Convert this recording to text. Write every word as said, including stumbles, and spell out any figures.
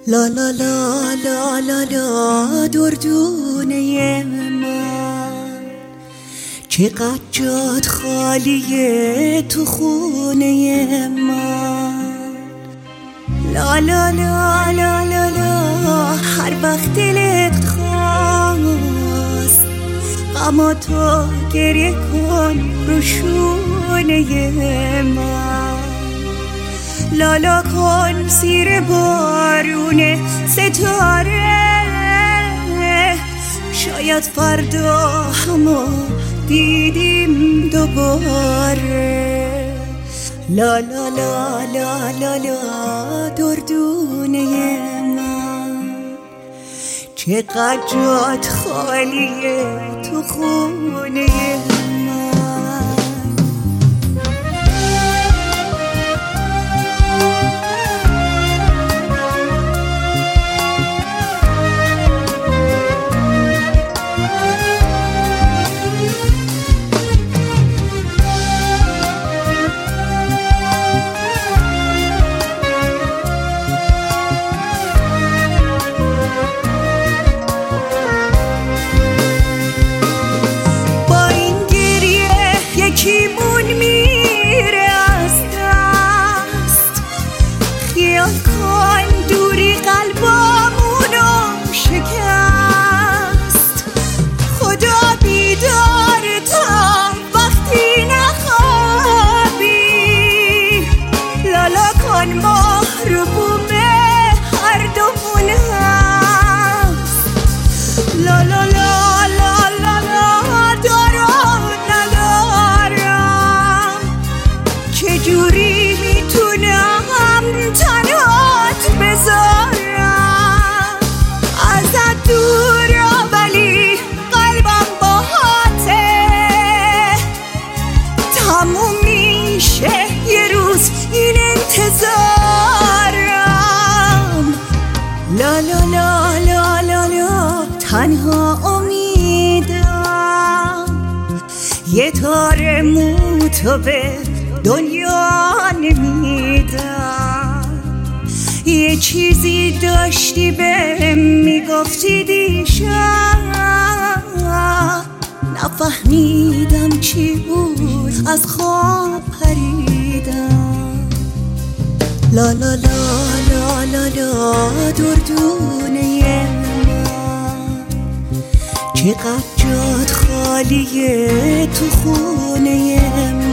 لا لا لا لا لا لا دردونه من چقدر جات خالیه تو خونه من. لا لا لا لا لا لا هر وقت دلت خواست غما تو گریه کن رو شونه من. لالا کن زیر بارون ستاره شاید فردا همو دیدیم دوباره. لا لا لا لا لا لا دردونه من چقدر جات خالیه تو خونه من. یکیمون میره از دست خیال کن دوری قلبامونو شکست. خدا بیدار تا وقتی نخوابی لالا کن محروم هر دومون هست. لالا لا چجوری میتونم تنهات بذارم ازت دورم ولی قلبم باهاته. تموم میشه یه روز این انتظارم. لا لا لا لا لا لا تنها امیدم یه تار موتو به دنیا نمیدم. یه چیزی داشتی بهم میگفتی دیشب نفهمیدم چی بود از خواب پریدم. لا لا لا لا لا لا دردونه من چقدر جات خالیه تو خونه من.